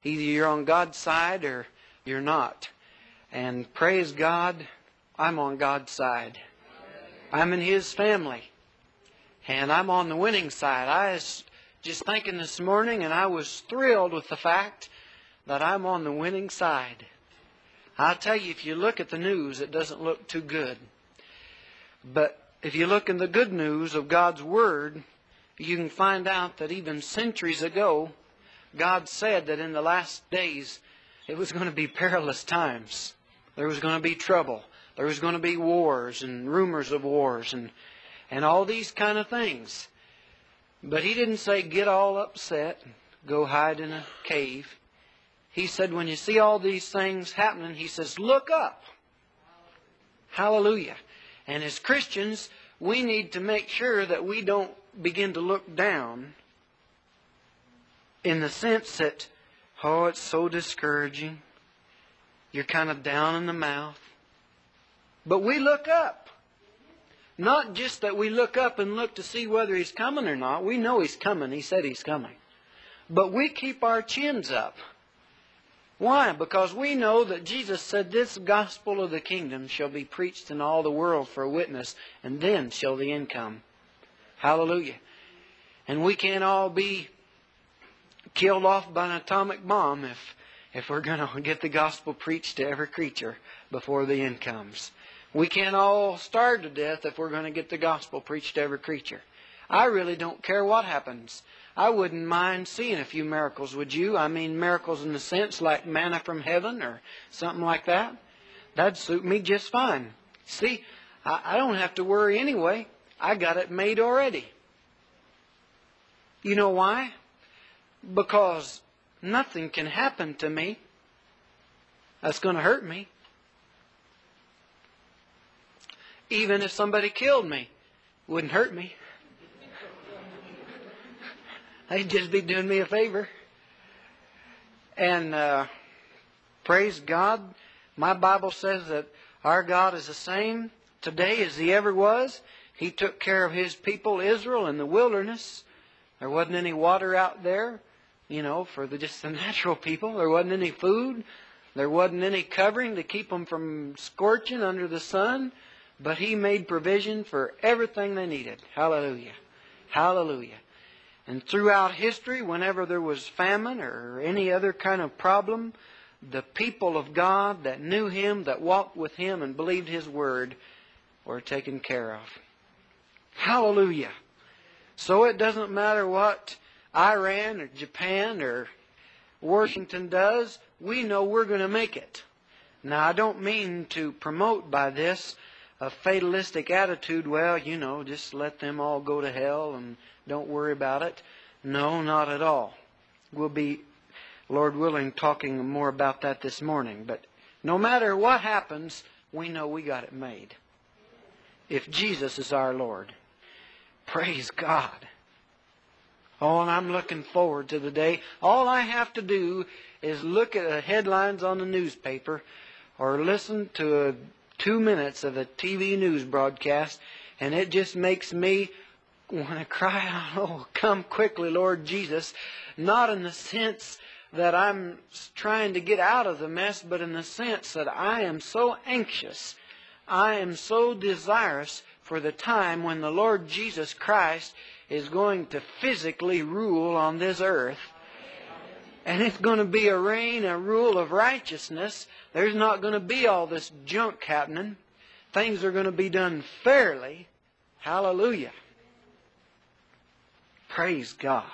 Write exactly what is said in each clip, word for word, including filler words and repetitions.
Either you're on God's side or you're not. And praise God, I'm on God's side. I'm in His family. And I'm on the winning side. I was just thinking this morning, and I was thrilled with the fact that I'm on the winning side. I'll tell you, if you look at the news, it doesn't look too good. But if you look in the good news of God's Word, you can find out that even centuries ago, God said that in the last days, it was going to be perilous times. There was going to be trouble. There was going to be wars and rumors of wars and, and all these kind of things. But He didn't say get all upset, go hide in a cave. He said when you see all these things happening, He says look up. Hallelujah. And as Christians, we need to make sure that we don't begin to look down in the sense that, oh, it's so discouraging. You're kind of down in the mouth. But we look up. Not just that we look up and look to see whether He's coming or not. We know He's coming. He said He's coming. But we keep our chins up. Why? Because we know that Jesus said this gospel of the kingdom shall be preached in all the world for a witness, and then shall the end come. Hallelujah. And we can't all be killed off by an atomic bomb if, if we're going to get the gospel preached to every creature before the end comes. We can't all starve to death if we're going to get the gospel preached to every creature. I really don't care what happens. I wouldn't mind seeing a few miracles, would you? I mean miracles in the sense like manna from heaven or something like that. That'd suit me just fine. See, I, I don't have to worry anyway. I got it made already. You know why? Because nothing can happen to me that's going to hurt me. Even if somebody killed me, it wouldn't hurt me. They'd just be doing me a favor. And uh, praise God, my Bible says that our God is the same today as He ever was. He took care of His people, Israel, in the wilderness. There wasn't any water out there, you know, for the, just the natural people. There wasn't any food. There wasn't any covering to keep them from scorching under the sun. But He made provision for everything they needed. Hallelujah. Hallelujah. And throughout history, whenever there was famine or any other kind of problem, the people of God that knew Him, that walked with Him and believed His Word, were taken care of. Hallelujah. So it doesn't matter what Iran or Japan or Washington does, we know we're going to make it. Now, I don't mean to promote by this a fatalistic attitude, well, you know, just let them all go to hell and don't worry about it. No, not at all. We'll be, Lord willing, talking more about that this morning. But no matter what happens, we know we got it made. If Jesus is our Lord. Praise God. Oh, and I'm looking forward to the day. All I have to do is look at the headlines on the newspaper or listen to a two minutes of a T V news broadcast, and it just makes me want to cry out, oh, come quickly, Lord Jesus. Not in the sense that I'm trying to get out of the mess, but in the sense that I am so anxious, I am so desirous for the time when the Lord Jesus Christ is going to physically rule on this earth. And it's going to be a reign, a rule of righteousness. There's not going to be all this junk happening. Things are going to be done fairly. Hallelujah. Praise God.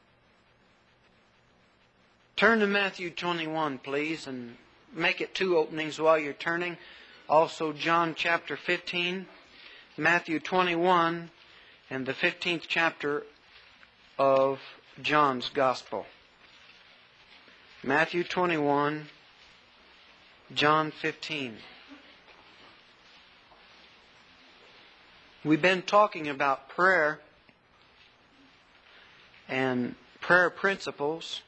Turn to Matthew twenty-one, please, and make it two openings while you're turning. Also John chapter fifteen, Matthew twenty-one, and the fifteenth chapter of John's Gospel. Matthew twenty-one, John fifteen. We've been talking about prayer and prayer principles.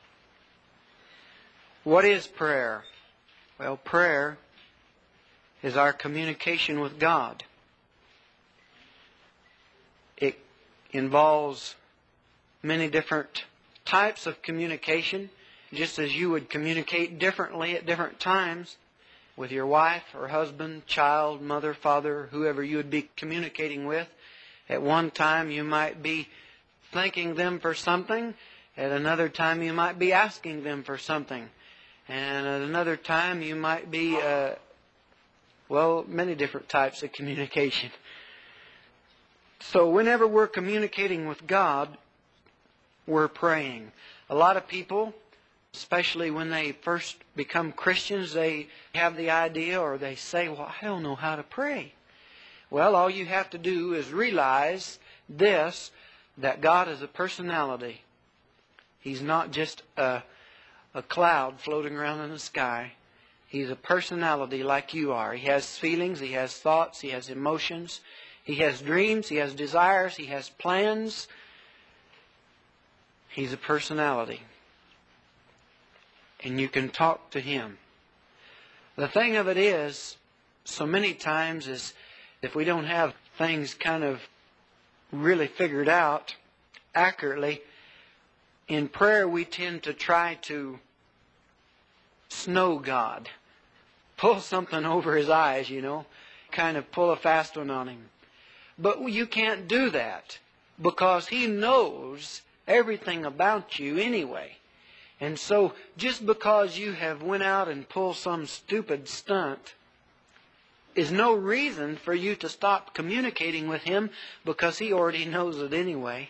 What is prayer? Well, prayer is our communication with God. It involves many different types of communication. just as you would communicate differently at different times with your wife or husband, child, mother, father, whoever you would be communicating with. At one time you might be thanking them for something. At another time you might be asking them for something. And at another time you might be, uh, well, many different types of communication. So whenever we're communicating with God, we're praying. A lot of people, especially when they first become Christians, they have the idea or they say, well, I don't know how to pray. Well, all you have to do is realize this, that God is a personality. He's not just a, a cloud floating around in the sky. He's a personality like you are. He has feelings, He has thoughts, He has emotions, He has dreams, He has desires, He has plans. He's a personality. And you can talk to Him. The thing of it is, so many times is if we don't have things kind of really figured out accurately, in prayer we tend to try to snow God. Pull something over His eyes, you know. Kind of pull a fast one on Him. But you can't do that because He knows everything about you anyway. And so just because you have went out and pulled some stupid stunt is no reason for you to stop communicating with Him, because He already knows it anyway.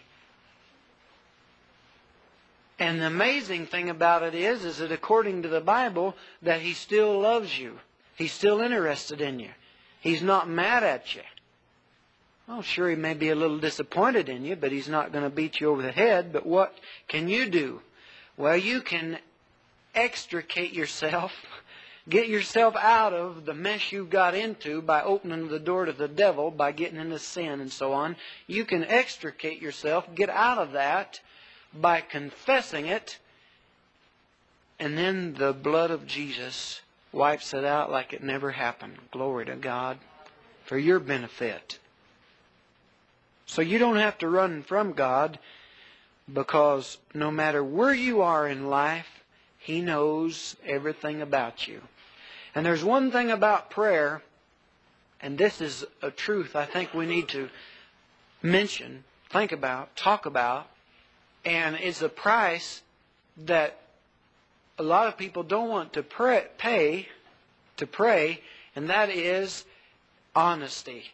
And the amazing thing about it is, is that according to the Bible, that He still loves you. He's still interested in you. He's not mad at you. Oh, sure, He may be a little disappointed in you, but He's not going to beat you over the head. But what can you do? Well, you can extricate yourself, get yourself out of the mess you got into by opening the door to the devil, by getting into sin and so on. You can extricate yourself, get out of that by confessing it, and then the blood of Jesus wipes it out like it never happened. Glory to God, for your benefit. So you don't have to run from God, because no matter where you are in life, He knows everything about you. And there's one thing about prayer, and this is a truth I think we need to mention, think about, talk about, and it's a price that a lot of people don't want to pray, pay to pray, and that is honesty.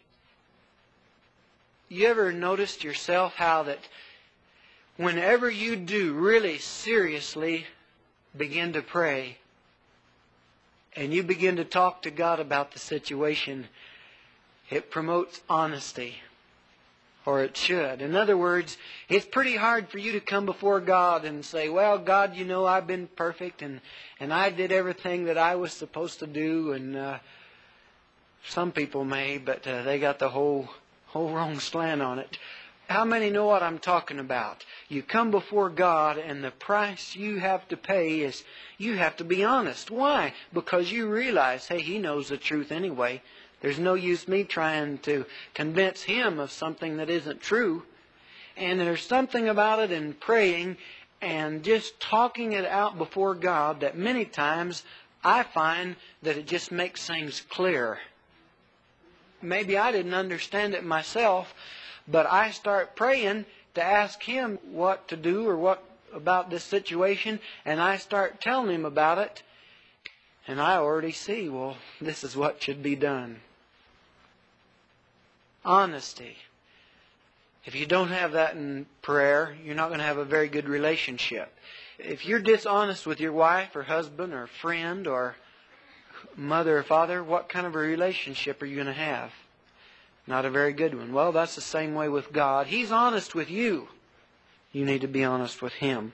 You ever noticed yourself how that whenever you do really seriously begin to pray and you begin to talk to God about the situation, it promotes honesty, or it should. In other words, it's pretty hard for you to come before God and say, well, God, you know, I've been perfect and, and I did everything that I was supposed to do. And uh, some people may, but uh, they got the whole, whole wrong slant on it. How many know what I'm talking about? You come before God, and the price you have to pay is you have to be honest. Why? Because you realize, hey, He knows the truth anyway. There's no use me trying to convince Him of something that isn't true. And there's something about it in praying and just talking it out before God that many times I find that it just makes things clear. Maybe I didn't understand it myself, but I start praying to ask Him what to do or what about this situation, and I start telling Him about it, and I already see, well, this is what should be done. Honesty. If you don't have that in prayer, you're not going to have a very good relationship. If you're dishonest with your wife or husband or friend or mother or father, what kind of a relationship are you going to have? Not a very good one. Well, that's the same way with God. He's honest with you. You need to be honest with Him.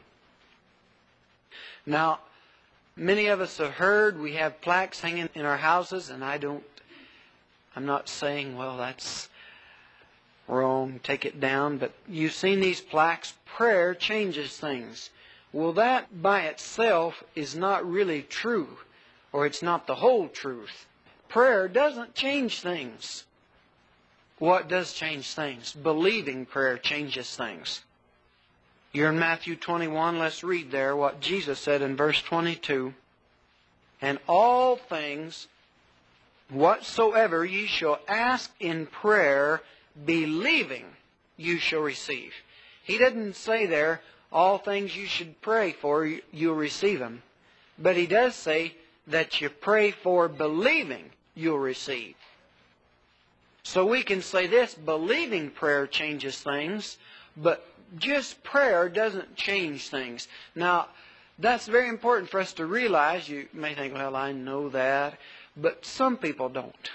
Now, many of us have heard we have plaques hanging in our houses, and I don't, I'm not saying, well, that's wrong, take it down, but you've seen these plaques, prayer changes things. Well, that by itself is not really true, or it's not the whole truth. Prayer doesn't change things. What does change things? Believing prayer changes things. You're in Matthew twenty-one. Let's read there what Jesus said in verse twenty-two. And all things whatsoever ye shall ask in prayer, believing, you shall receive. He didn't say there, all things you should pray for, you'll receive them. But he does say that you pray for believing, you'll receive. So we can say this, believing prayer changes things, but just prayer doesn't change things. Now, that's very important for us to realize. You may think, well, I know that, but some people don't.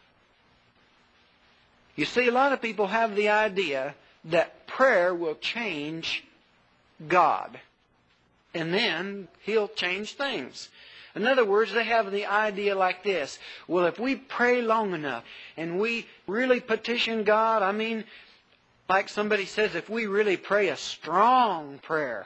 You see, a lot of people have the idea that prayer will change God, and then He'll change things. In other words, they have the idea like this. Well, if we pray long enough and we really petition God, I mean, like somebody says, if we really pray a strong prayer.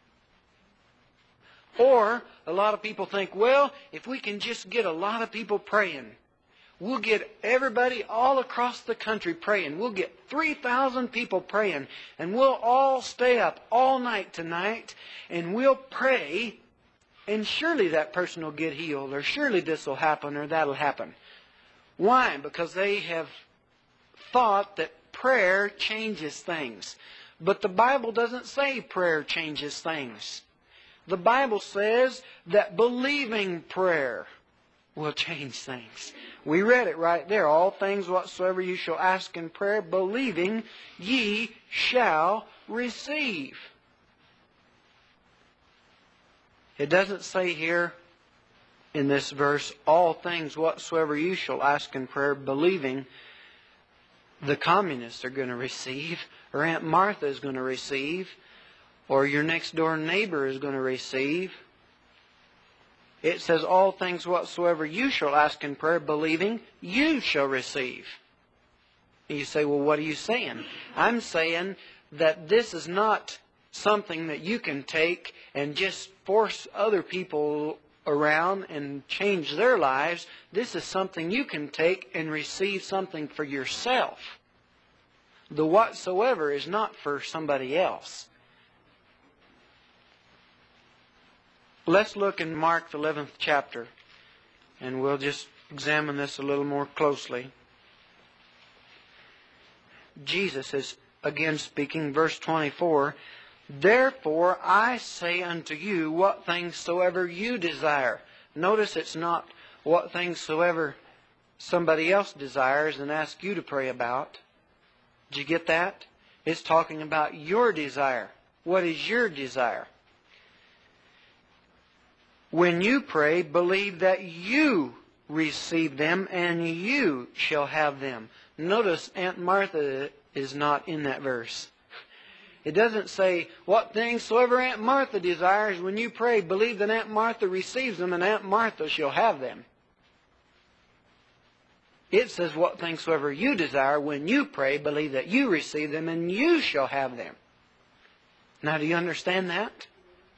Or a lot of people think, well, if we can just get a lot of people praying, we'll get everybody all across the country praying. We'll get three thousand people praying, and we'll all stay up all night tonight, and we'll pray, and surely that person will get healed, or surely this will happen, or that'll happen. Why? Because they have thought that prayer changes things. But the Bible doesn't say prayer changes things. The Bible says that believing prayer will change things. We read it right there. All things whatsoever you shall ask in prayer, believing, ye shall receive. It doesn't say here in this verse, all things whatsoever you shall ask in prayer, believing the communists are going to receive, or Aunt Martha is going to receive, or your next door neighbor is going to receive. It says, all things whatsoever you shall ask in prayer, believing, you shall receive. And you say, well, what are you saying? I'm saying that this is not something that you can take and just force other people around and change their lives. This is something you can take and receive something for yourself. The whatsoever is not for somebody else. Let's look in Mark, the eleventh chapter, and we'll just examine this a little more closely. Jesus is again speaking, verse twenty-four, therefore I say unto you, what things soever you desire. Notice it's not what things soever somebody else desires and asks you to pray about. Did you get that? It's talking about your desire. What is your desire? When you pray, believe that you receive them and you shall have them. Notice Aunt Martha is not in that verse. It doesn't say, what things soever Aunt Martha desires, when you pray, believe that Aunt Martha receives them and Aunt Martha shall have them. It says, what things soever you desire, when you pray, believe that you receive them and you shall have them. Now, do you understand that?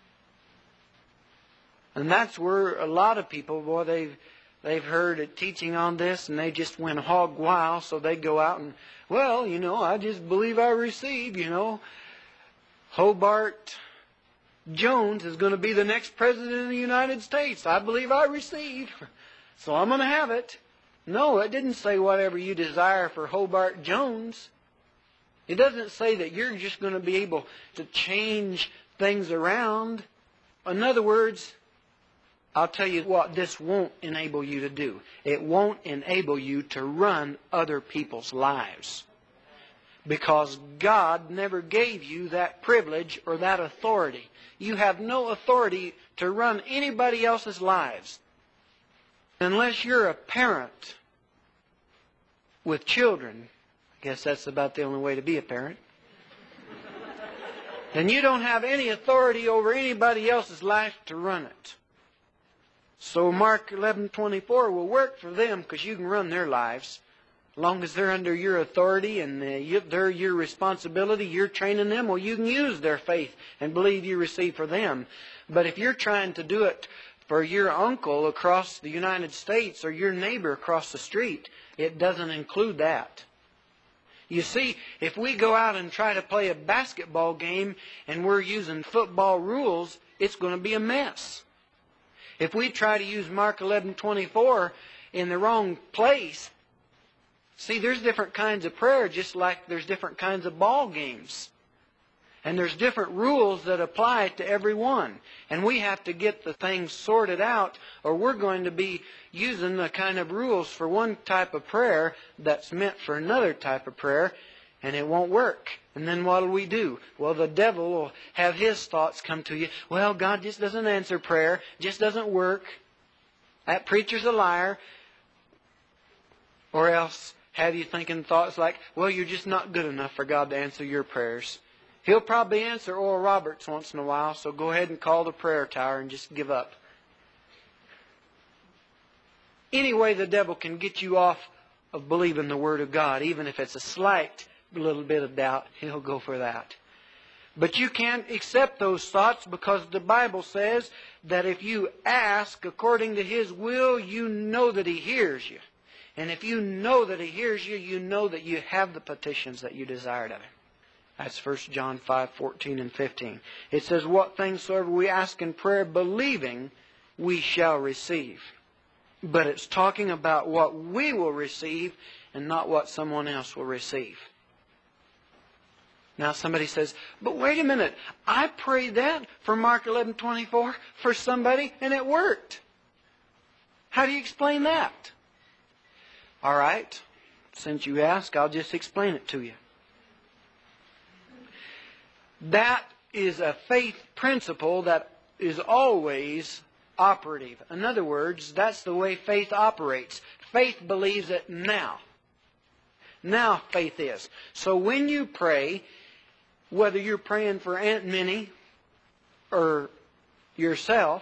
And that's where a lot of people, boy, they've they've heard a teaching on this and they just went hog wild, so they go out and, well, you know, I just believe I receive, you know. Hobart Jones is going to be the next president of the United States. I believe I receive, so I'm going to have it. No, it didn't say whatever you desire for Hobart Jones. It doesn't say that you're just going to be able to change things around. In other words, I'll tell you what this won't enable you to do. It won't enable you to run other people's lives. Because God never gave you that privilege or that authority. You have no authority to run anybody else's lives. Unless you're a parent with children, I guess that's about the only way to be a parent, then you don't have any authority over anybody else's life to run it. So Mark eleven twenty-four will work for them because you can run their lives. As long as they're under your authority and uh, you, they're your responsibility, you're training them, well, you can use their faith and believe you receive for them. But if you're trying to do it for your uncle across the United States or your neighbor across the street, it doesn't include that. You see, if we go out and try to play a basketball game and we're using football rules, it's going to be a mess. If we try to use Mark eleven twenty-four in the wrong place, see, there's different kinds of prayer, just like there's different kinds of ball games. And there's different rules that apply to every one. And we have to get the things sorted out, or we're going to be using the kind of rules for one type of prayer that's meant for another type of prayer, and it won't work. And then what will we do? Well, the devil will have his thoughts come to you. Well, God just doesn't answer prayer, just doesn't work. That preacher's a liar. Or else have you thinking thoughts like, well, you're just not good enough for God to answer your prayers. He'll probably answer Oral Roberts once in a while, so go ahead and call the prayer tower and just give up. Anyway, the devil can get you off of believing the Word of God. Even if it's a slight little bit of doubt, he'll go for that. But you can't accept those thoughts, because the Bible says that if you ask according to His will, you know that He hears you. And if you know that He hears you, you know that you have the petitions that you desired of Him. That's First John five, fourteen and fifteen. It says, what things soever we ask in prayer, believing, we shall receive. But it's talking about what we will receive and not what someone else will receive. Now somebody says, but wait a minute, I prayed that for Mark eleven twenty-four for somebody and it worked. How do you explain that? All right, since you ask, I'll just explain it to you. That is a faith principle that is always operative. In other words, that's the way faith operates. Faith believes it now. Now faith is. So when you pray, whether you're praying for Aunt Minnie or yourself,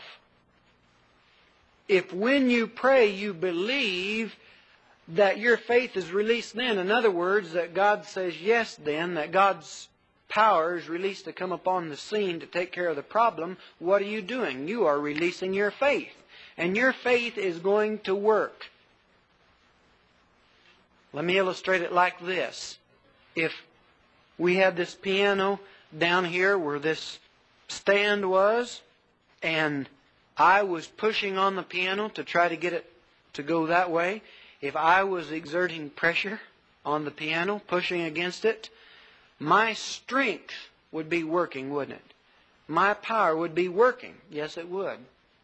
if when you pray you believe that your faith is released then, in other words, that God says yes then, that God's power is released to come upon the scene to take care of the problem, what are you doing? You are releasing your faith. And your faith is going to work. Let me illustrate it like this. If we had this piano down here where this stand was, and I was pushing on the piano to try to get it to go that way, if I was exerting pressure on the piano, pushing against it, my strength would be working, wouldn't it? My power would be working. Yes, it would.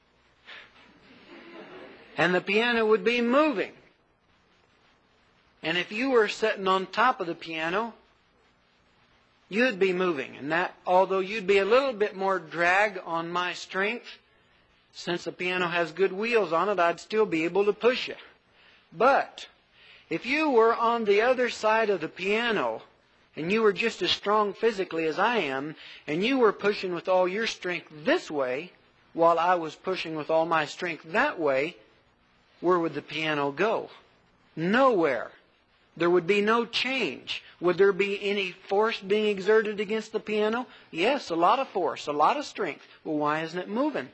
And the piano would be moving. And if you were sitting on top of the piano, you'd be moving. And that, although you'd be a little bit more drag on my strength, since the piano has good wheels on it, I'd still be able to push you. But if you were on the other side of the piano, and you were just as strong physically as I am, and you were pushing with all your strength this way, while I was pushing with all my strength that way, where would the piano go? Nowhere. There would be no change. Would there be any force being exerted against the piano? Yes, a lot of force, a lot of strength. Well, why isn't it moving?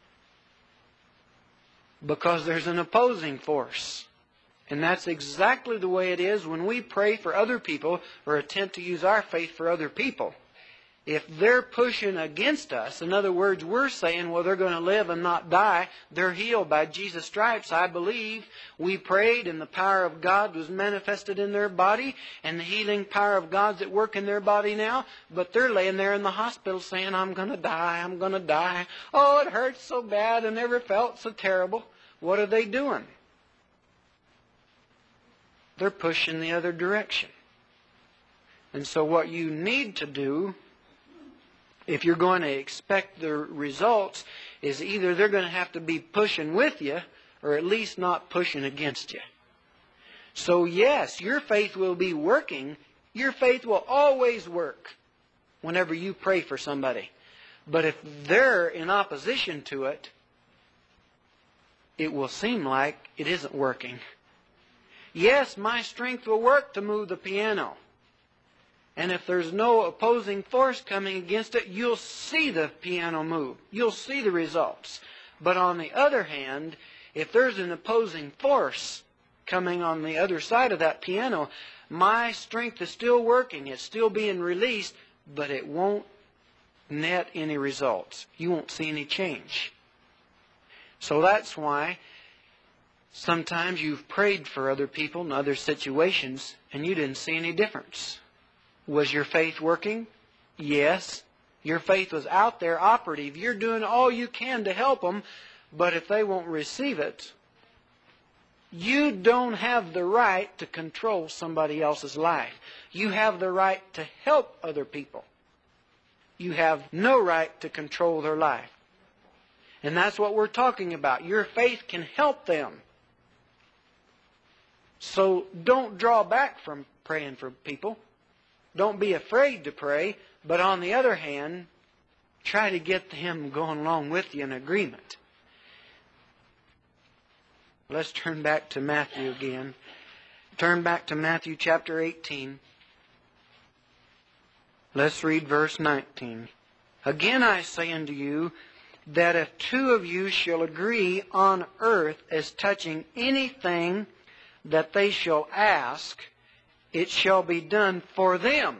Because there's an opposing force. And that's exactly the way it is when we pray for other people or attempt to use our faith for other people. If they're pushing against us, in other words, we're saying, well, they're going to live and not die. They're healed by Jesus' stripes, I believe. We prayed and the power of God was manifested in their body, and the healing power of God's at work in their body now. But they're laying there in the hospital saying, I'm going to die, I'm going to die. Oh, it hurts so bad, I never felt so terrible. What are they doing? They're pushing the other direction. And so what you need to do, if you're going to expect the results, is either they're going to have to be pushing with you, or at least not pushing against you. So yes, your faith will be working. Your faith will always work whenever you pray for somebody. But if they're in opposition to it, it will seem like it isn't working. Yes, my strength will work to move the piano. And if there's no opposing force coming against it, you'll see the piano move. You'll see the results. But on the other hand, if there's an opposing force coming on the other side of that piano. My strength is still working. It's still being released, but it won't net any results. You won't see any change. So that's why sometimes you've prayed for other people in other situations and you didn't see any difference. Was your faith working? Yes. Your faith was out there operative. You're doing all you can to help them, but if they won't receive it, you don't have the right to control somebody else's life. You have the right to help other people. You have no right to control their life. And that's what we're talking about. Your faith can help them. So don't draw back from praying for people. Don't be afraid to pray. But on the other hand, try to get them going along with you in agreement. Let's turn back to Matthew again. Turn back to Matthew chapter eighteen. Let's read verse nineteen. Again I say unto you, that if two of you shall agree on earth as touching anything that they shall ask, it shall be done for them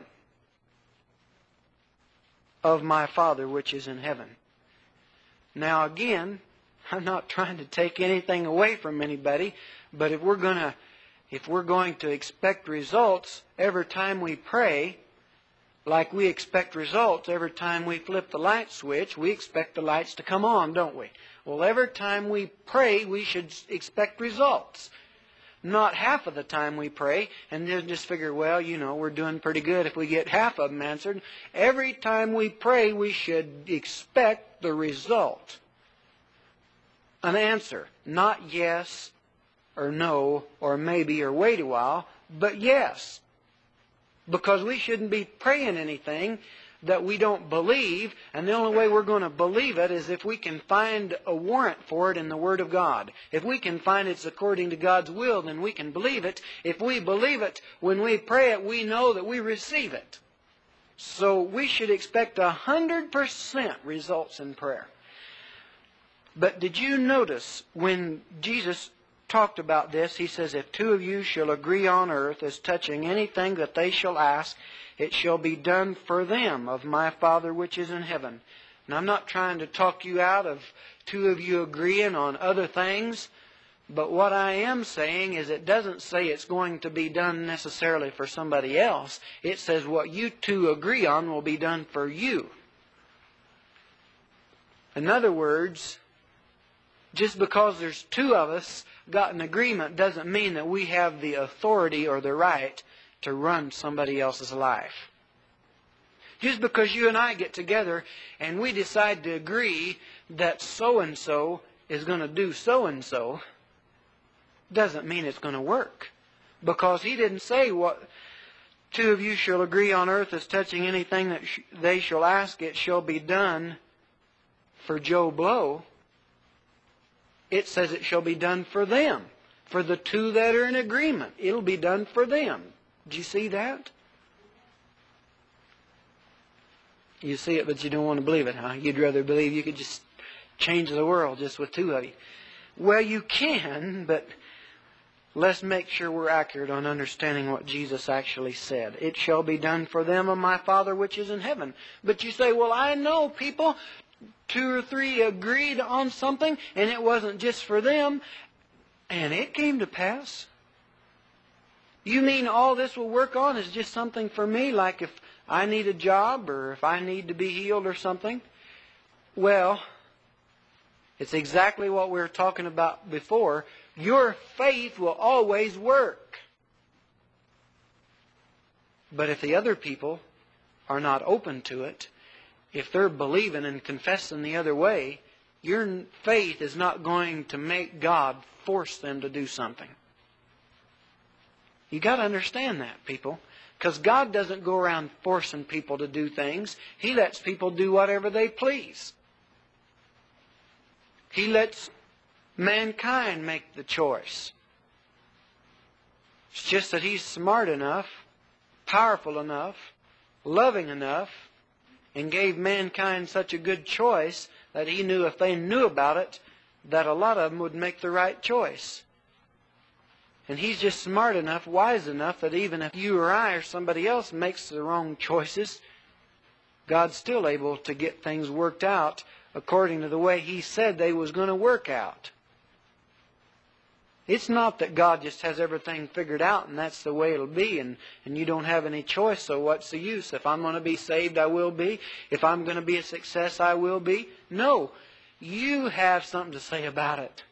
of my Father which is in heaven. Now again, I'm not trying to take anything away from anybody, but if we're going to if we're going to expect results every time we pray, like we expect results every time we flip the light switch, we expect the lights to come on, don't we? Well, every time we pray, we should expect results. Not half of the time we pray and then just figure, well, you know, we're doing pretty good if we get half of them answered. Every time we pray, we should expect the result. An answer. Not yes or no or maybe or wait a while, but yes. Because we shouldn't be praying anything that we don't believe, and the only way we're going to believe it is if we can find a warrant for it in the Word of God. If we can find it's according to God's will, then we can believe it. If we believe it, when we pray it, we know that we receive it. So we should expect a hundred percent results in prayer. But did you notice when Jesus talked about this, he says, if two of you shall agree on earth as touching anything that they shall ask, it shall be done for them of my Father which is in heaven. And I'm not trying to talk you out of two of you agreeing on other things, but what I am saying is it doesn't say it's going to be done necessarily for somebody else. It says what you two agree on will be done for you. In other words, just because there's two of us got an agreement doesn't mean that we have the authority or the right to run somebody else's life. Just because you and I get together and we decide to agree that so-and-so is going to do so-and-so doesn't mean it's going to work. Because he didn't say what two of you shall agree on earth as touching anything that sh- they shall ask, it shall be done for Joe Blow. It says it shall be done for them. For the two that are in agreement. It'll be done for them. Did you see that? You see it, but you don't want to believe it, huh? You'd rather believe you could just change the world just with two of you. Well, you can, but let's make sure we're accurate on understanding what Jesus actually said. It shall be done for them of my Father which is in heaven. But you say, well, I know people, two or three agreed on something, and it wasn't just for them, and it came to pass. You mean all this will work on is just something for me, like if I need a job or if I need to be healed or something? Well, it's exactly what we were talking about before. Your faith will always work. But if the other people are not open to it, if they're believing and confessing the other way, your faith is not going to make God force them to do something. You got to understand that, people. Because God doesn't go around forcing people to do things. He lets people do whatever they please. He lets mankind make the choice. It's just that He's smart enough, powerful enough, loving enough, and gave mankind such a good choice that He knew if they knew about it, that a lot of them would make the right choice. And He's just smart enough, wise enough, that even if you or I or somebody else makes the wrong choices, God's still able to get things worked out according to the way He said they was going to work out. It's not that God just has everything figured out and that's the way it'll be, and, and you don't have any choice, so what's the use? If I'm going to be saved, I will be. If I'm going to be a success, I will be. No, you have something to say about it.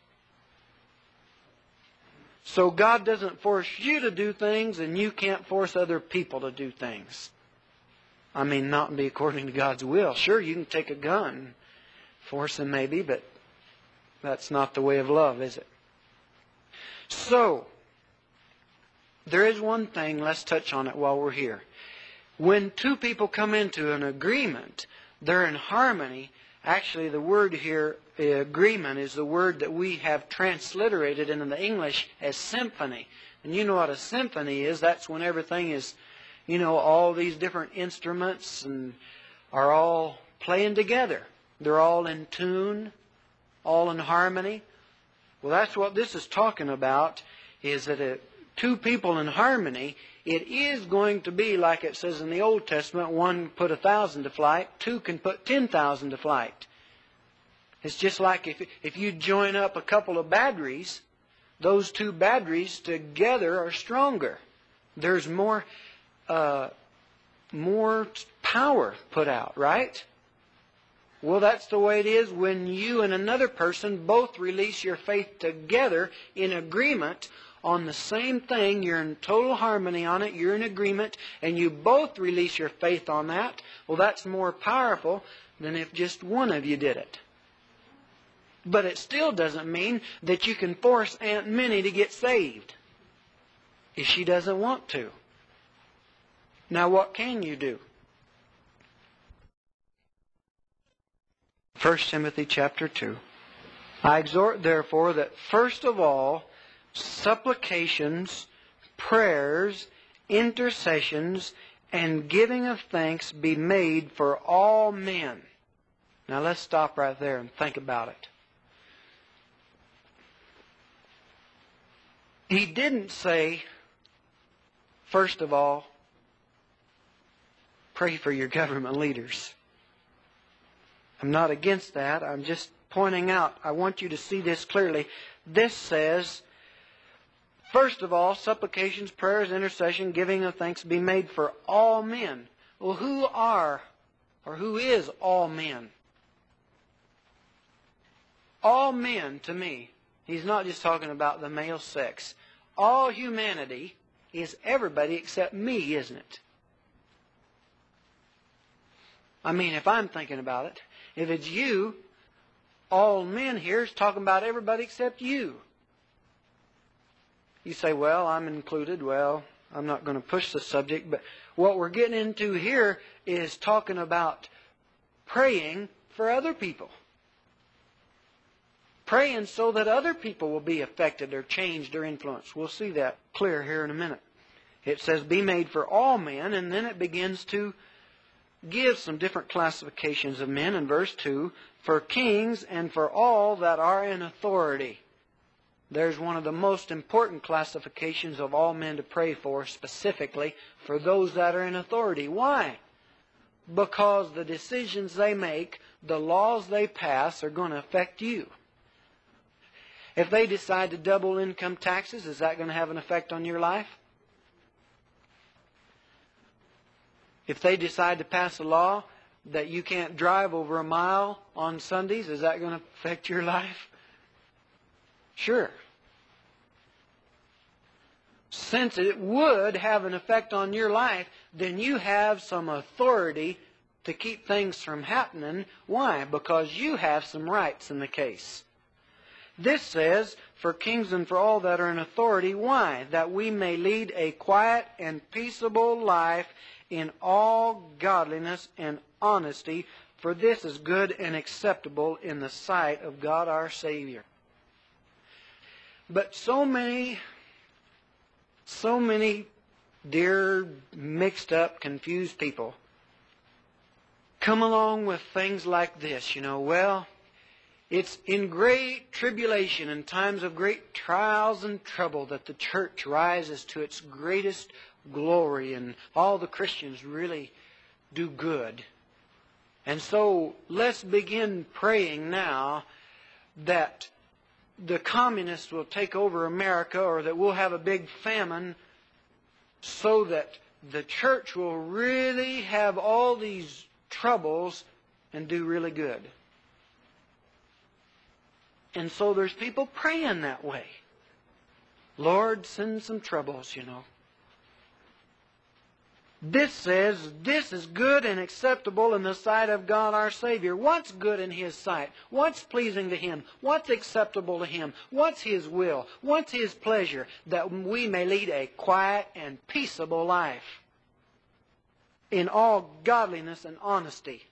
So God doesn't force you to do things, and you can't force other people to do things. I mean, not be according to God's will. Sure, you can take a gun, force them maybe, but that's not the way of love, is it? So, there is one thing, let's touch on it while we're here. When two people come into an agreement, they're in harmony. Actually, the word here, agreement, is the word that we have transliterated into the English as symphony. And you know what a symphony is. That's when everything is, you know, all these different instruments and are all playing together. They're all in tune, all in harmony. Well, that's what this is talking about, is that a, two people in harmony, it is going to be like it says in the Old Testament, one put a thousand to flight, two can put ten thousand to flight. It's just like if, if you join up a couple of batteries, those two batteries together are stronger. There's more, uh, more power put out, right? Well, that's the way it is when you and another person both release your faith together in agreement on the same thing. You're in total harmony on it. You're in agreement, and you both release your faith on that. Well, that's more powerful than if just one of you did it. But it still doesn't mean that you can force Aunt Minnie to get saved if she doesn't want to. Now, what can you do? First Timothy chapter two. I exhort therefore that first of all, supplications, prayers, intercessions, and giving of thanks be made for all men. Now let's stop right there and think about it. He didn't say, first of all, pray for your government leaders. I'm not against that. I'm just pointing out, I want you to see this clearly. This says, first of all, supplications, prayers, intercession, giving of thanks be made for all men. Well, who are, or who is all men? All men, to me, he's not just talking about the male sex. All humanity is everybody except me, isn't it? I mean, if I'm thinking about it, if it's you, all men here is talking about everybody except you. You say, well, I'm included. Well, I'm not going to push the subject, but what we're getting into here is talking about praying for other people. Praying so that other people will be affected or changed or influenced. We'll see that clear here in a minute. It says, be made for all men, and then it begins to give some different classifications of men in verse two, for kings and for all that are in authority. There's one of the most important classifications of all men to pray for, specifically for those that are in authority. Why? Because the decisions they make, the laws they pass, are going to affect you. If they decide to double income taxes, is that going to have an effect on your life? If they decide to pass a law that you can't drive over a mile on Sundays, is that going to affect your life? Sure. Since it would have an effect on your life, then you have some authority to keep things from happening. Why? Because you have some rights in the case. This says, for kings and for all that are in authority. Why? That we may lead a quiet and peaceable life in all godliness and honesty, for this is good and acceptable in the sight of God our Savior. But so many, so many dear, mixed up, confused people come along with things like this, you know, well, It's in great tribulation and times of great trials and trouble that the church rises to its greatest glory, and all the Christians really do good. And so let's begin praying now that the communists will take over America, or that we'll have a big famine, so that the church will really have all these troubles and do really good. And so there's people praying that way. Lord, send some troubles, you know. This says, this is good and acceptable in the sight of God our Savior. What's good in His sight? What's pleasing to Him? What's acceptable to Him? What's His will? What's His pleasure? That we may lead a quiet and peaceable life in all godliness and honesty.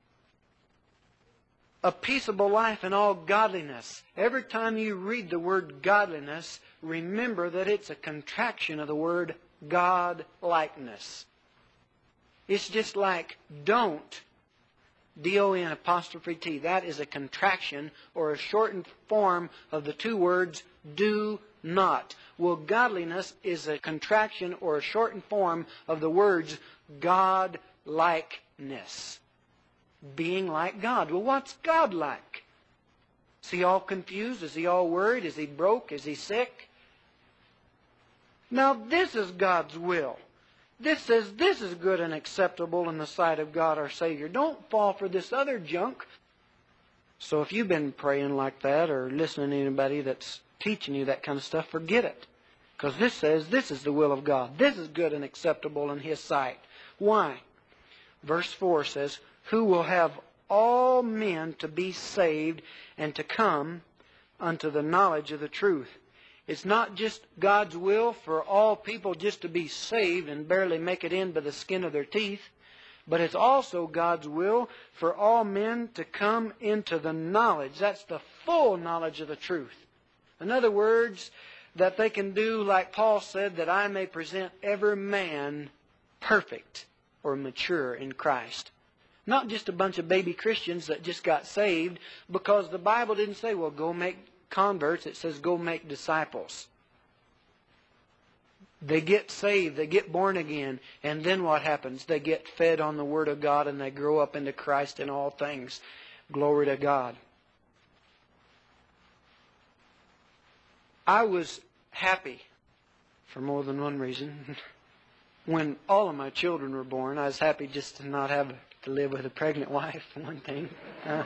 A peaceable life in all godliness. Every time you read the word godliness, remember that it's a contraction of the word God-likeness. It's just like don't, D O N apostrophe T. That is a contraction or a shortened form of the two words do not. Well, godliness is a contraction or a shortened form of the words God-likeness. Being like God. Well, what's God like? Is He all confused? Is He all worried? Is He broke? Is He sick? Now, this is God's will. This says this is good and acceptable in the sight of God our Savior. Don't fall for this other junk. So if you've been praying like that or listening to anybody that's teaching you that kind of stuff, forget it. Because this says this is the will of God. This is good and acceptable in His sight. Why? Verse four says, who will have all men to be saved and to come unto the knowledge of the truth. It's not just God's will for all people just to be saved and barely make it in by the skin of their teeth, but it's also God's will for all men to come into the knowledge. That's the full knowledge of the truth. In other words, that they can do, like Paul said, that I may present every man perfect or mature in Christ. Not just a bunch of baby Christians that just got saved, because the Bible didn't say, well, go make converts. It says, go make disciples. They get saved, they get born again, and then what happens? They get fed on the Word of God and they grow up into Christ in all things. Glory to God. I was happy, for more than one reason, when all of my children were born. I was happy just to not have to live with a pregnant wife, for one thing. Uh,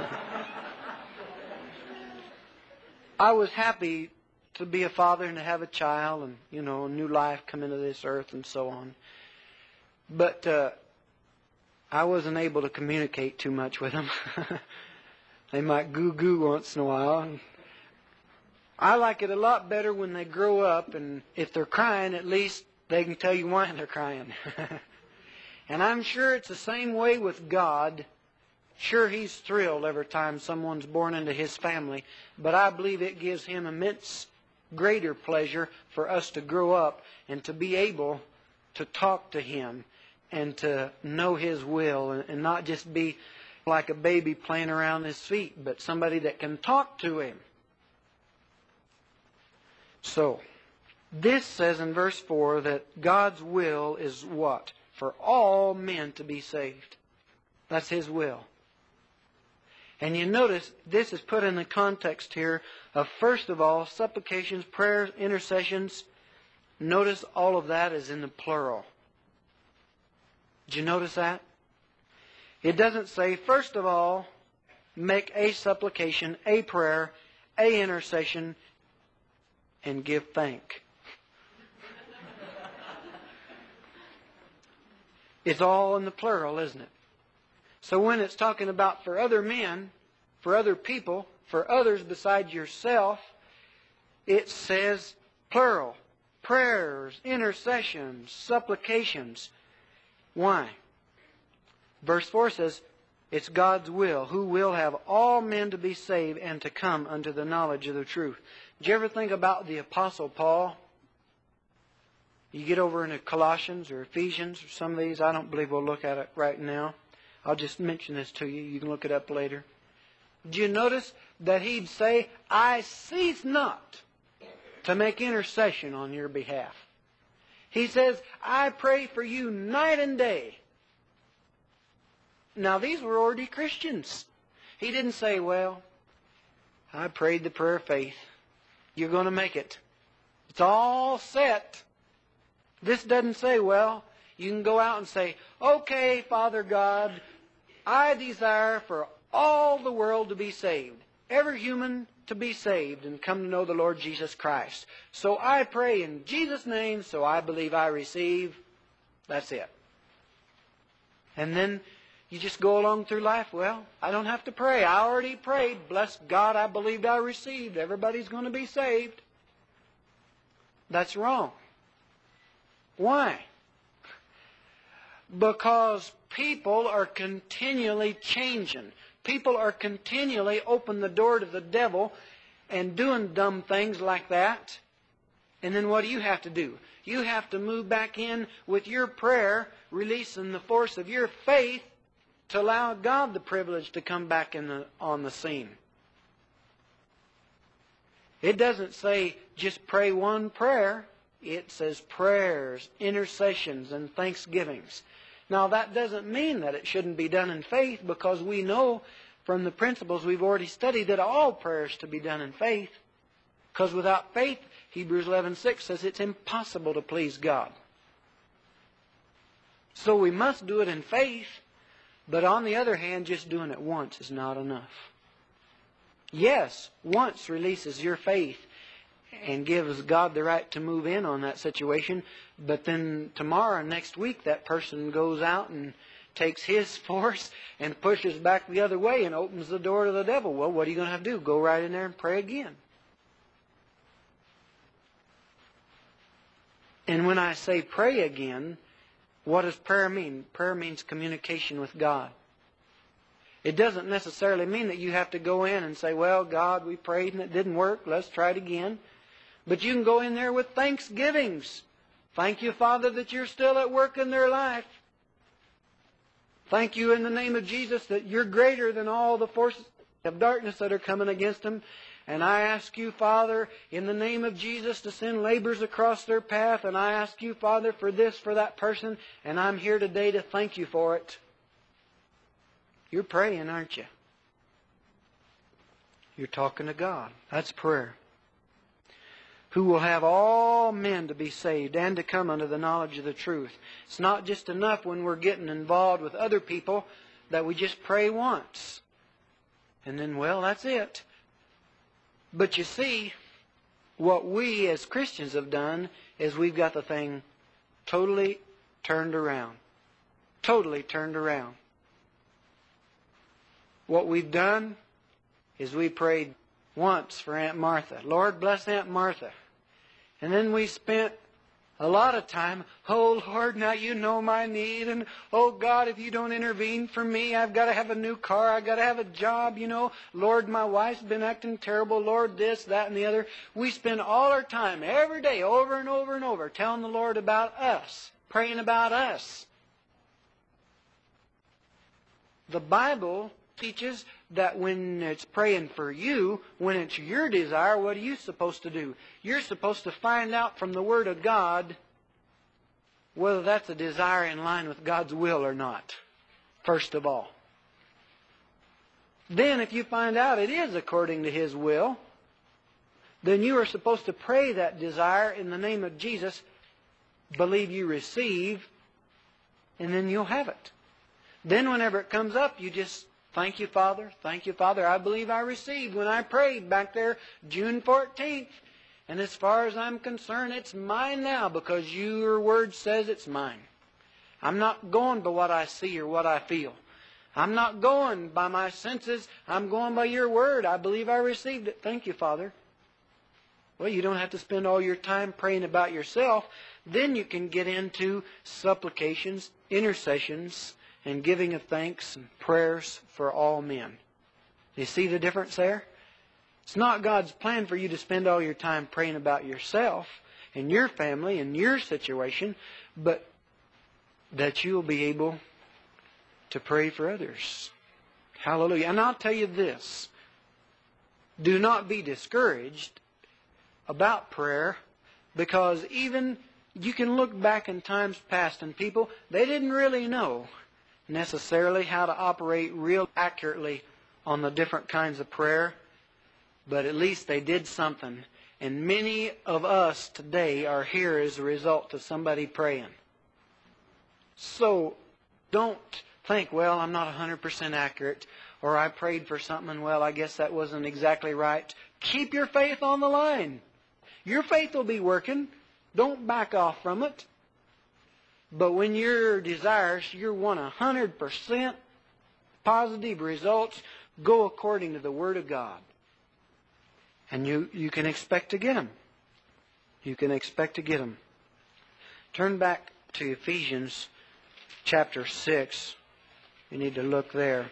I was happy to be a father and to have a child and, you know, a new life come into this earth and so on. But uh, I wasn't able to communicate too much with them. They might goo-goo once in a while. I like it a lot better when they grow up, and if they're crying, at least they can tell you why they're crying. And I'm sure it's the same way with God. Sure, He's thrilled every time someone's born into His family, but I believe it gives Him immense greater pleasure for us to grow up and to be able to talk to Him and to know His will, and not just be like a baby playing around His feet, but somebody that can talk to Him. So, this says in verse four that God's will is what? For all men to be saved. That's His will. And you notice this is put in the context here of, first of all, supplications, prayers, intercessions. Notice all of that is in the plural. Did you notice that? It doesn't say, first of all, make a supplication, a prayer, a intercession, and give thank. It's all in the plural, isn't it? So when it's talking about for other men, for other people, for others besides yourself, it says plural. Prayers, intercessions, supplications. Why? Verse four says, it's God's will, who will have all men to be saved and to come unto the knowledge of the truth. Did you ever think about the Apostle Paul? You get over into Colossians or Ephesians or some of these. I don't believe we'll look at it right now. I'll just mention this to you. You can look it up later. Did you notice that He'd say, I cease not to make intercession on your behalf. He says, I pray for you night and day. Now, these were already Christians. He didn't say, well, I prayed the prayer of faith. You're going to make it. It's all set. This doesn't say, well, you can go out and say, okay, Father God, I desire for all the world to be saved. Every human to be saved and come to know the Lord Jesus Christ. So I pray in Jesus' name, so I believe I receive. That's it. And then you just go along through life. Well, I don't have to pray. I already prayed. Bless God, I believed I received. Everybody's going to be saved. That's wrong. Why? Because people are continually changing. People are continually opening the door to the devil and doing dumb things like that. And then what do you have to do? You have to move back in with your prayer, releasing the force of your faith to allow God the privilege to come back in the, on the scene. It doesn't say just pray one prayer. It says prayers, intercessions, and thanksgivings. Now, that doesn't mean that it shouldn't be done in faith, because we know from the principles we've already studied that all prayers to be done in faith. Because without faith, Hebrews eleven six says it's impossible to please God. So we must do it in faith, but on the other hand, just doing it once is not enough. Yes, once releases your faith and gives God the right to move in on that situation, but then tomorrow, next week, that person goes out and takes his force and pushes back the other way and opens the door to the devil. Well, what are you going to have to do? Go right in there and pray again. And when I say pray again, what does prayer mean? Prayer means communication with God. It doesn't necessarily mean that you have to go in and say, well, God, we prayed and it didn't work. Let's try it again. But you can go in there with thanksgivings. Thank you, Father, that you're still at work in their life. Thank you in the name of Jesus that you're greater than all the forces of darkness that are coming against them. And I ask you, Father, in the name of Jesus, to send laborers across their path. And I ask you, Father, for this, for that person. And I'm here today to thank you for it. You're praying, aren't you? You're talking to God. That's prayer. Who will have all men to be saved and to come unto the knowledge of the truth. It's not just enough when we're getting involved with other people that we just pray once. And then, well, that's it. But you see, what we as Christians have done is we've got the thing totally turned around. Totally turned around. What we've done is we prayed once for Aunt Martha. Lord, bless Aunt Martha. And then we spent a lot of time, oh Lord, now you know my need, and oh God, if you don't intervene for me, I've got to have a new car, I've got to have a job, you know. Lord, my wife's been acting terrible, Lord, this, that, and the other. We spend all our time, every day, over and over and over, telling the Lord about us, praying about us. The Bible teaches that when it's praying for you, when it's your desire, what are you supposed to do? You're supposed to find out from the Word of God whether that's a desire in line with God's will or not, first of all. Then if you find out it is according to His will, then you are supposed to pray that desire in the name of Jesus, believe you receive, and then you'll have it. Then whenever it comes up, you just thank you, Father. Thank you, Father. I believe I received when I prayed back there June fourteenth. And as far as I'm concerned, it's mine now because your word says it's mine. I'm not going by what I see or what I feel. I'm not going by my senses. I'm going by your word. I believe I received it. Thank you, Father. Well, you don't have to spend all your time praying about yourself. Then you can get into supplications, intercessions, and giving of thanks and prayers for all men. You see the difference there? It's not God's plan for you to spend all your time praying about yourself and your family and your situation, but that you'll be able to pray for others. Hallelujah. And I'll tell you this. do not be discouraged about prayer, because even you can look back in times past and people, they didn't really know necessarily how to operate real accurately on the different kinds of prayer, but at least they did something. And many of us today are here as a result of somebody praying. So don't think, well, I'm not one hundred percent accurate, or I prayed for something and, well, I guess that wasn't exactly right. Keep your faith on the line. Your faith will be working. Don't back off from it. But when your desires, your one hundred percent positive results go according to the Word of God. And you, you can expect to get them. You can expect to get them. Turn back to Ephesians chapter six. You need to look there.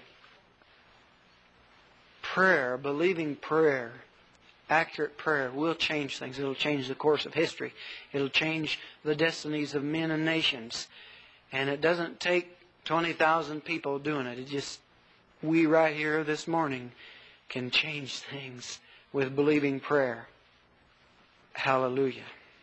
Prayer, believing prayer, accurate prayer will change things. It'll change the course of history. It'll change the destinies of men and nations. And it doesn't take twenty thousand people doing it. It just, we right here this morning can change things with believing prayer. Hallelujah.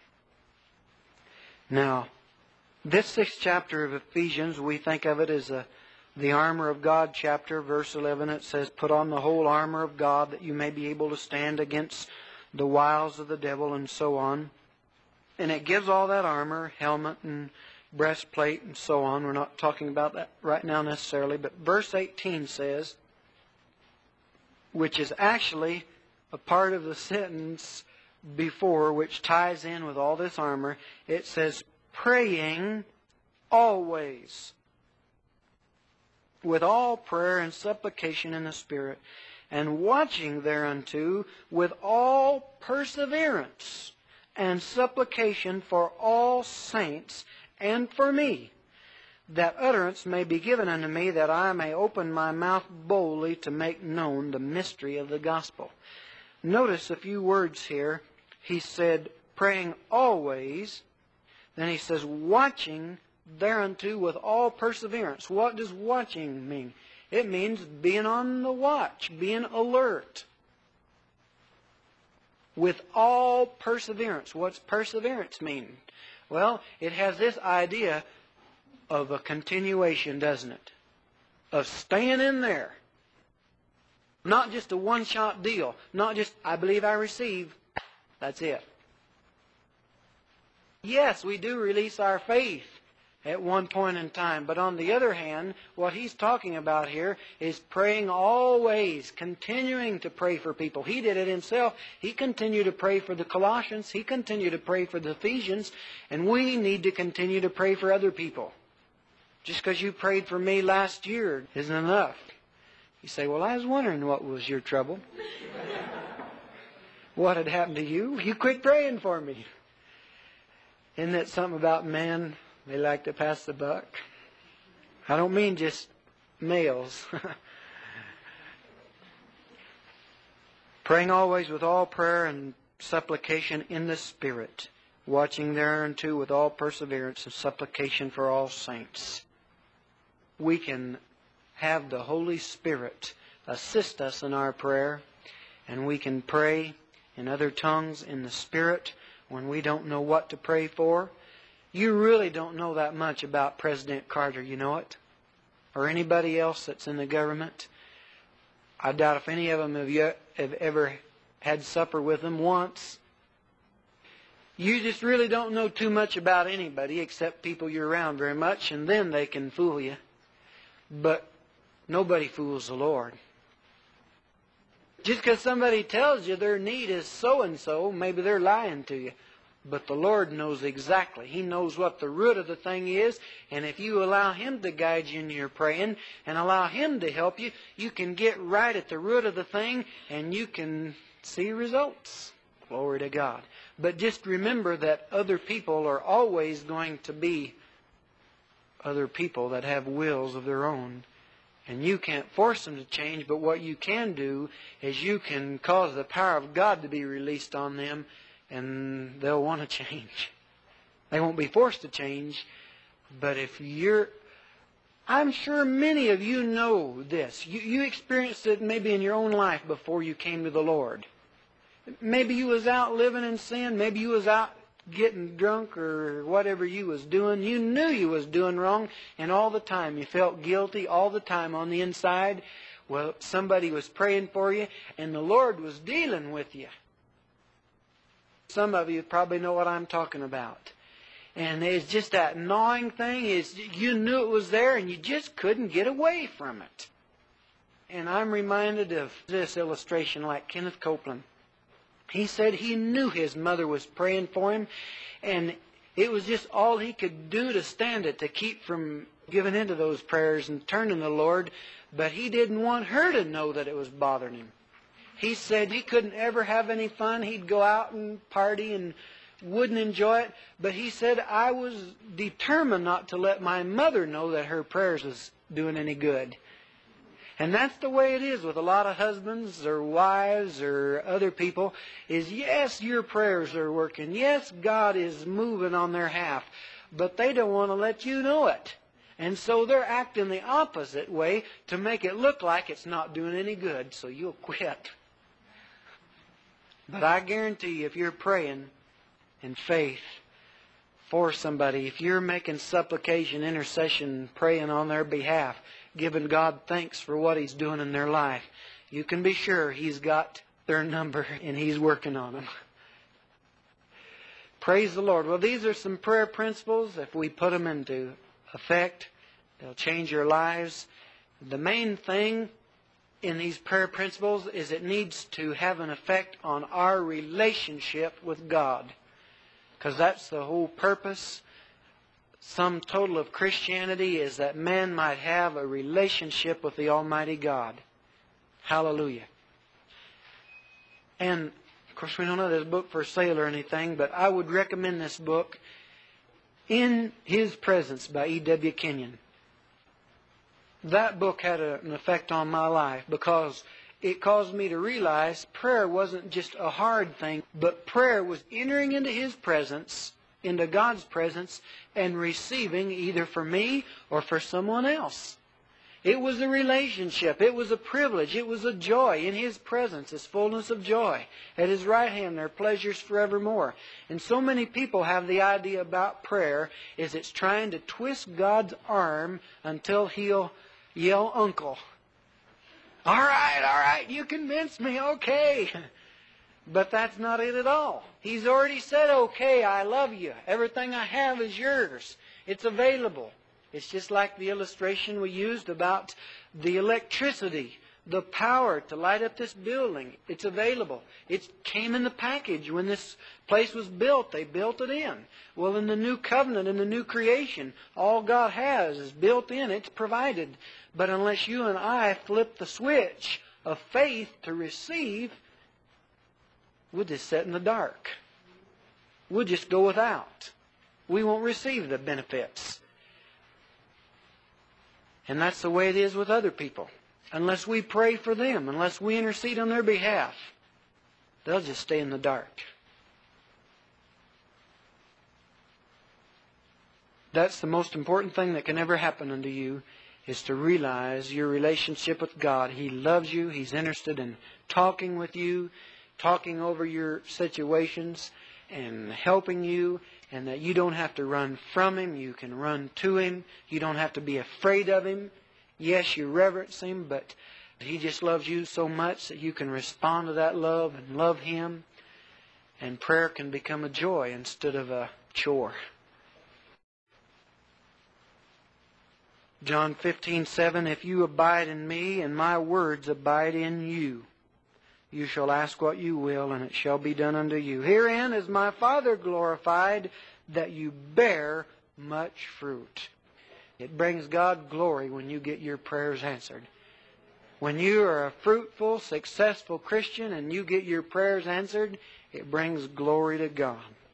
Now, this sixth chapter of Ephesians, we think of it as a, the armor of God chapter. Verse eleven, it says, put on the whole armor of God that you may be able to stand against the wiles of the devil, and so on. And it gives all that armor, helmet and breastplate and so on. We're not talking about that right now necessarily. But verse eighteen says, which is actually a part of the sentence before, which ties in with all this armor, it says, praying always with all prayer and supplication in the Spirit, and watching thereunto with all perseverance and supplication for all saints and for me, that utterance may be given unto me, that I may open my mouth boldly to make known the mystery of the gospel. Notice a few words here. He said, praying always. Then he says, watching thereunto with all perseverance. What does watching mean? It means being on the watch, being alert. With all perseverance. What's perseverance mean? Well, it has this idea of a continuation, doesn't it? Of staying in there. Not just a one-shot deal. Not just, I believe I receive. That's it. Yes, we do release our faith at one point in time. But on the other hand, what he's talking about here is praying always, continuing to pray for people. He did it himself. He continued to pray for the Colossians. He continued to pray for the Ephesians. And we need to continue to pray for other people. Just because you prayed for me last year isn't enough. You say, well, I was wondering what was your trouble. What had happened to you? You quit praying for me. Isn't that something about men? They like to pass the buck. I don't mean just males. Praying always with all prayer and supplication in the Spirit, watching thereunto with all perseverance and supplication for all saints. We can have the Holy Spirit assist us in our prayer, and we can pray in other tongues in the Spirit when we don't know what to pray for. You really don't know that much about President Carter, you know it? Or anybody else that's in the government. I doubt if any of them have, yet, have ever had supper with them once. You just really don't know too much about anybody except people you're around very much, and then they can fool you. But nobody fools the Lord. Just because somebody tells you their need is so-and-so, maybe they're lying to you. But the Lord knows exactly. He knows what the root of the thing is. And if you allow Him to guide you in your praying and allow Him to help you, you can get right at the root of the thing and you can see results. Glory to God. But just remember that other people are always going to be other people that have wills of their own. And you can't force them to change, but what you can do is you can cause the power of God to be released on them, and they'll want to change. They won't be forced to change, but if you're I'm sure many of you know this. You, you experienced it maybe in your own life before you came to the Lord. Maybe you was out living in sin. Maybe you was out getting drunk or whatever you was doing. You knew you was doing wrong, and all the time you felt guilty all the time on the inside. Well, somebody was praying for you, and the Lord was dealing with you. Some of you probably know what I'm talking about. And it's just that gnawing thing. Is you knew it was there, and you just couldn't get away from it. And I'm reminded of this illustration like Kenneth Copeland. He said he knew his mother was praying for him, and it was just all he could do to stand it, to keep from giving into those prayers and turning to the Lord. But he didn't want her to know that it was bothering him. He said he couldn't ever have any fun. He'd go out and party and wouldn't enjoy it. But he said, I was determined not to let my mother know that her prayers was doing any good. And that's the way it is with a lot of husbands or wives or other people, is yes, your prayers are working. Yes, God is moving on their behalf. But they don't want to let you know it. And so they're acting the opposite way to make it look like it's not doing any good, so you'll quit. But I guarantee you, if you're praying in faith for somebody, if you're making supplication, intercession, praying on their behalf, giving God thanks for what He's doing in their life, you can be sure He's got their number and He's working on them. Praise the Lord. Well, these are some prayer principles. If we put them into effect, they'll change your lives. The main thing in these prayer principles is it needs to have an effect on our relationship with God. Because that's the whole purpose, sum total of Christianity, is that man might have a relationship with the Almighty God. Hallelujah. And, of course, we don't have this book for sale or anything, but I would recommend this book, In His Presence by E W Kenyon. That book had a, an effect on my life because it caused me to realize prayer wasn't just a hard thing, but prayer was entering into His presence, into God's presence, and receiving either for me or for someone else. It was a relationship. It was a privilege. It was a joy. In His presence is fullness of joy. At His right hand there are pleasures forevermore. And so many people have the idea about prayer is it's trying to twist God's arm until He'll yell, uncle. All right, all right, you convinced me, okay. But that's not it at all. He's already said, okay, I love you. Everything I have is yours. It's available. It's just like the illustration we used about the electricity, the power to light up this building. It's available. It came in the package when this place was built. They built it in. Well, in the new covenant, in the new creation, all God has is built in. It's provided. But unless you and I flip the switch of faith to receive, we'll just sit in the dark. We'll just go without. We won't receive the benefits. And that's the way it is with other people. Unless we pray for them, unless we intercede on their behalf, they'll just stay in the dark. That's the most important thing that can ever happen unto you, is to realize your relationship with God. He loves you. He's interested in talking with you, talking over your situations, and helping you, and that you don't have to run from Him. You can run to Him. You don't have to be afraid of Him. Yes, you reverence Him, but He just loves you so much that you can respond to that love and love Him. And prayer can become a joy instead of a chore. John fifteen seven, if you abide in me and my words abide in you, you shall ask what you will, and it shall be done unto you. Herein is my Father glorified, that you bear much fruit. It brings God glory when you get your prayers answered. When you are a fruitful, successful Christian and you get your prayers answered, it brings glory to God.